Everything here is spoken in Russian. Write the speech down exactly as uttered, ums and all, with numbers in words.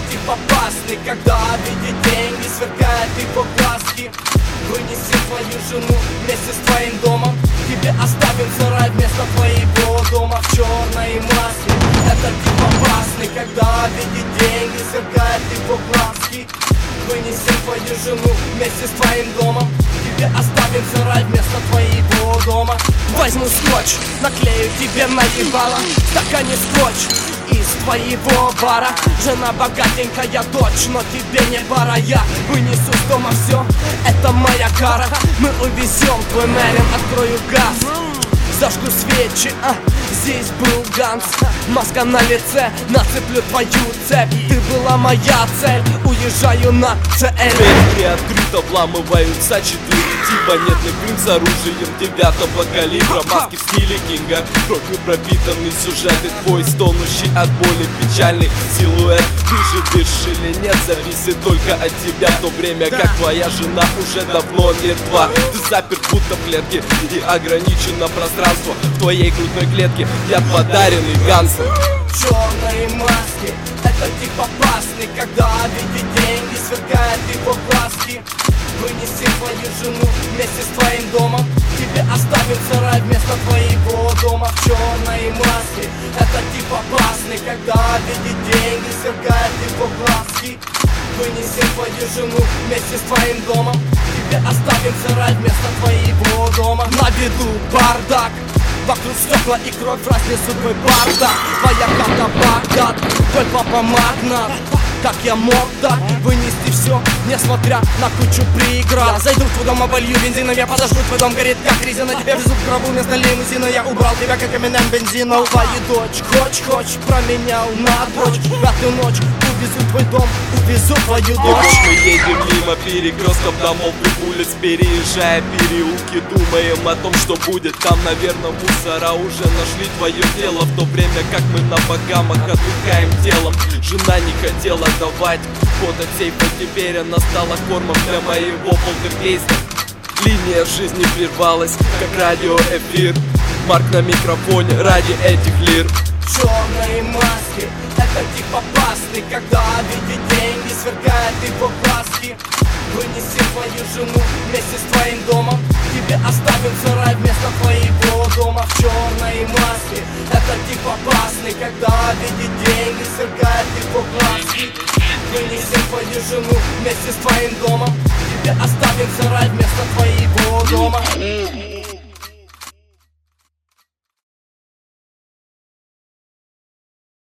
тип опасный, когда видит деньги, сверкает его глазки. Вынесем твою жену вместе с твоим домом, тебе оставим сарай вместо твоего дома в черной маске. Это тип опасный, когда видит деньги, сверкает его глазки. Вынесем твою жену вместе с твоим домом, тебе оставим сарай вместо твоего дома. Возьму скотч, наклею тебе на ебало в стакане скотч из твоего бара. Жена богатенькая дочь, но тебе не пора. Я вынесу с дома все, это моя кара. Мы увезем твой Мерин, открою газ, зажгу свечи, а здесь был Ганс. Маска на лице, нацеплю твою цепь. Ты была моя цель, уезжаю на ЦЛ. Дверь приоткрыта, вламываются четыре типа. Нетный клин с оружием девятого калибра. Маски в стиле Кинга, кровью пропитанный сюжет. И твой стонущий от боли печальный силуэт. Ты же дышишь или нет, зависит только от тебя. В то время как твоя жена уже давно мертва. Ты заперт будто в клетке и ограничено пространство. В твоей грудной клетке я подаренный Гансом. В черной маске, это тип опасный, когда видит деньги, сверкает его глазки. Вынесем твою жену вместе с твоим домом, тебе оставим сарай вместо твоего дома. В черной маске, это тип опасный, когда видит деньги, сверкает его глазки. Вынесем твою жену вместе с твоим домом, тебе оставим сарай вместо твоего дома. На виду бардак, вокруг стекла и кровь, разнесу твой бардак. Твоя хата Багдад, твой папа магнат. Как я мог так вынести все, несмотря на кучу преград? Я зайду в твой дом, оболью бензином, я подожгу, твой дом горит как резина. Тебя везу в гробу вместо лимузина, я убрал тебя как Эминем бензином. Твою дочь, хочешь, хочешь, променял на дочь. Пятую ночь увезу твой дом, увезу твою И дочь. вот мы едем мимо перекрестков домов и улиц, переезжая переулки, думаем о том, что будет там. Наверное, мусора уже нашли твое тело, в то время как мы на Багамах отдыхаем телом. Жена не хотела давать код от сейфа, теперь она стала кормом для моего полтергейста. Линия жизни прервалась, как радиоэфир. Марк на микрофоне ради этих лир. В черной маске, это тип опасный, когда видит деньги, сверкает его глазки. Вынесем твою жену вместе с твоим домом, тебе оставим сарай вместо твоего дома. В черной маске, это тип опасный, когда видит деньги, сверкает его глазки. Вынесем твою жену вместе с твоим домом, тебе оставим сарай вместо твоего дома.